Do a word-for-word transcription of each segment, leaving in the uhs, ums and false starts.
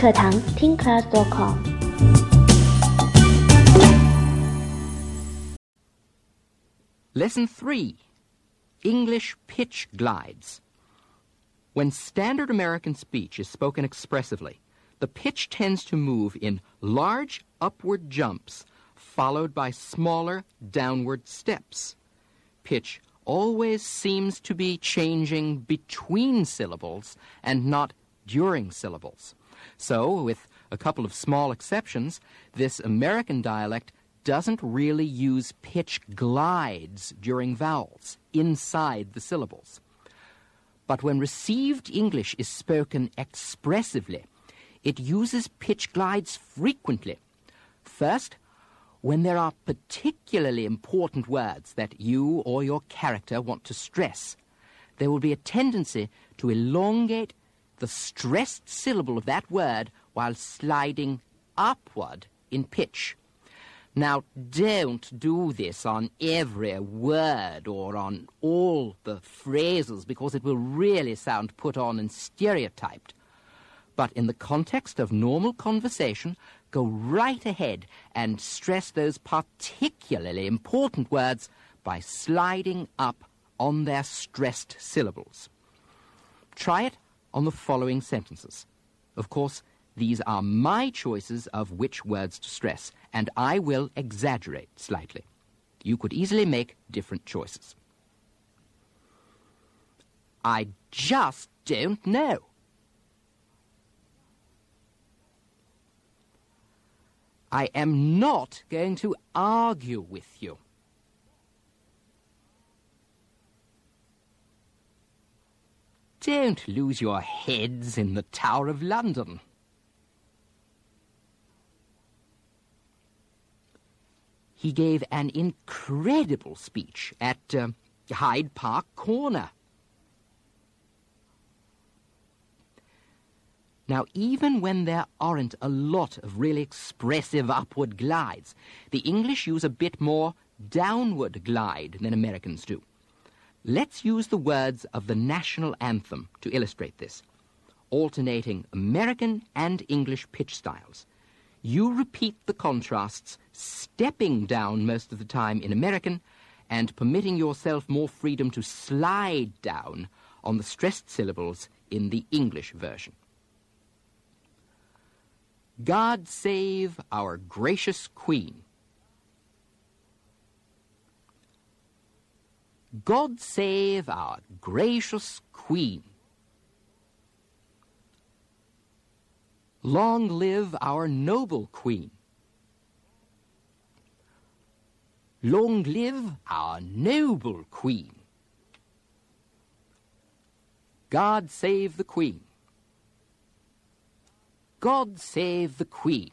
课堂听 class dot com。 Lesson three, English pitch glides. When standard American speech is spoken expressively, the pitch tends to move in large upward jumps followed by smaller downward steps. Pitch always seems to be changing between syllables and not during syllables. So, with a couple of small exceptions, this American dialect doesn't really use pitch glides during vowels inside the syllables. But when received English is spoken expressively, it uses pitch glides frequently. First, when there are particularly important words that you or your character want to stress, there will be a tendency to elongate the stressed syllable of that word while sliding upward in pitch. Now, don't do this on every word or on all the phrases, because it will really sound put on and stereotyped. But in the context of normal conversation, go right ahead and stress those particularly important words by sliding up on their stressed syllables. Try it on the following sentences. Of course, these are my choices of which words to stress, and I will exaggerate slightly. You could easily make different choices. I just don't know. I am not going to argue with you. Don't lose your heads in the Tower of London. He gave an incredible speech at uh, Hyde Park Corner. Now, even when there aren't a lot of really expressive upward glides, the English use a bit more downward glide than Americans do. Let's use the words of the national anthem to illustrate this, alternating American and English pitch styles. You repeat the contrasts, stepping down most of the time in American and permitting yourself more freedom to slide down on the stressed syllables in the English version. God save our gracious Queen. God save our gracious Queen. Long live our noble Queen. Long live our noble Queen. God save the Queen. God save the Queen.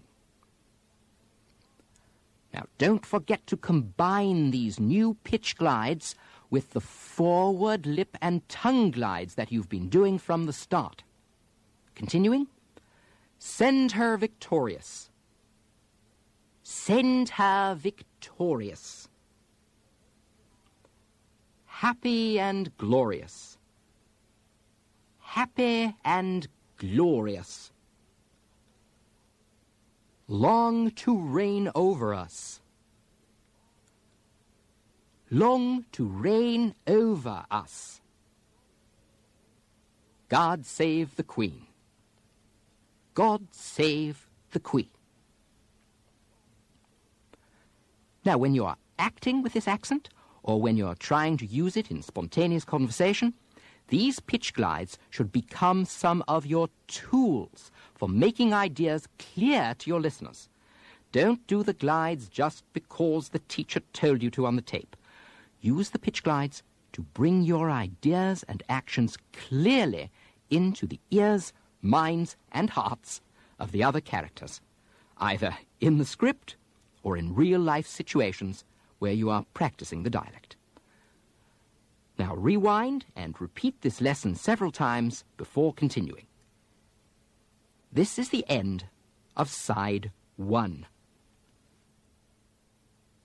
Now, don't forget to combine these new pitch glides with the forward lip and tongue glides that you've been doing from the start. Continuing. Send her victorious. Send her victorious. Happy and glorious. Happy and glorious. Long to reign over us. Long to reign over us. God save the Queen. God save the Queen. Now, when you are acting with this accent, or when you are trying to use it in spontaneous conversation, these pitch glides should become some of your tools for making ideas clear to your listeners. Don't do the glides just because the teacher told you to on the tape. Use the pitch glides to bring your ideas and actions clearly into the ears, minds, and hearts of the other characters, either in the script or in real-life situations where you are practicing the dialect. Now rewind and repeat this lesson several times before continuing. This is the end of side one.